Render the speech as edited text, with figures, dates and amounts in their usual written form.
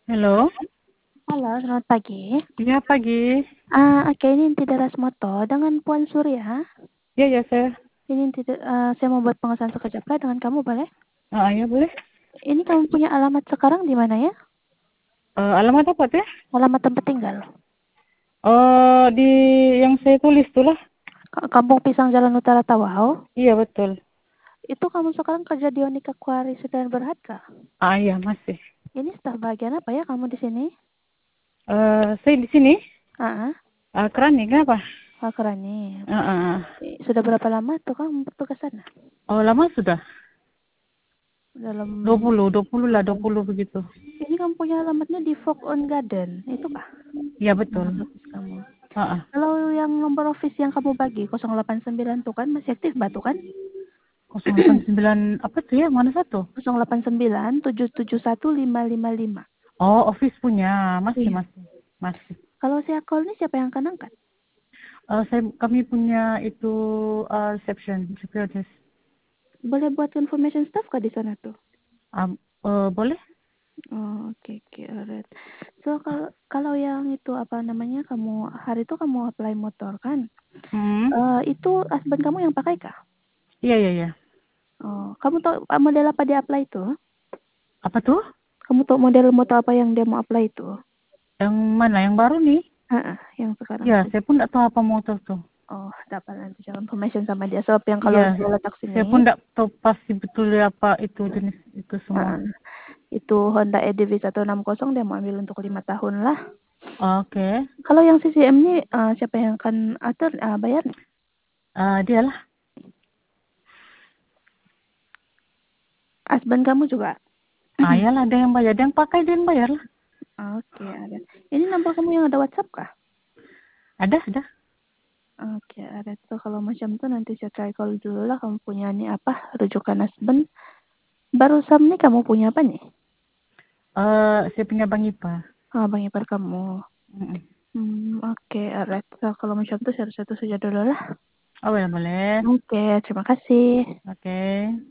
Halo, Halo, selamat pagi. iya pagi. Oke, ini Inti Deras Moto dengan Puan Surya. Iya ya saya. Saya mau buat pengesahan sekejap lah dengan kamu, boleh? Ya boleh. Ini kamu punya alamat sekarang di mana ya? Alamat apa tuh ya? Alamat tempat tinggal. Di yang saya tulis tuh lah. Kampung Pisang Jalan Utara Tawau. Iya betul. Itu kamu sekarang kerja di Onika Quarry Sedan Berharga. Iya masih. Ini staf bagian apa ya kamu di sini? Saya di sini. Ah, Kerani kenapa? keren nih. Uh, Sudah berapa lama tuh kamu bertugas sana? Lama sudah. Dalam 20 lah, 20 begitu. Ini kamu punya alamatnya di Fog on Garden, itu kah? Iya betul. Nomor office kamu. Uh, Kalau yang nomor office yang kamu bagi 089 tuh kan masih aktif Batu kan? 089 apa tuh ya? Mana satu? 089 771 555. Office punya. Masih Iya. masih masih. Kalau saya call ini siapa yang akan angkat? Kami punya itu reception, receptionist. Boleh buat confirmation staff kah di sana tuh? Boleh? Oh, oke, alright. So kalau yang itu apa namanya kamu hari itu kamu apply motor kan? Hmm. Itu husband kamu yang pakai kah? Iya iya iya. Oh, kamu tahu model apa dia apply itu? Apa tuh? Kamu tahu model motor apa yang dia mau apply itu? Yang mana? Yang baru nih? Yang sekarang Ya, tuh. saya pun nggak tahu apa motor tuh. Oh, dapat nanti jangan information sama dia. Sebab yang kalau Iya, dia letak saya pun sini, nggak tahu pasti betul apa itu jenis itu semua. uh, itu Honda EDV 160 dia mau ambil untuk 5 tahun lah. Oke. Kalau yang CCM ini siapa yang akan atur bayar? Dia lah. Husband kamu juga? Iyalah, ada yang bayar. Ada yang pakai, dia yang bayar lah. Oke, ada. Ini nomor kamu yang ada WhatsApp kah? Ada. Oke, ada. So, kalau macam itu nanti saya try call dulu lah. Kamu punya nih apa? Rujukan husband. Barusan nih kamu punya apa nih? Saya punya Bang Ipa. Bang ipar kamu. Mm-mm. Oke, alright. So, kalau macam itu saya itu saja dulu lah. Oh, ya boleh. Oke, terima kasih. Oke.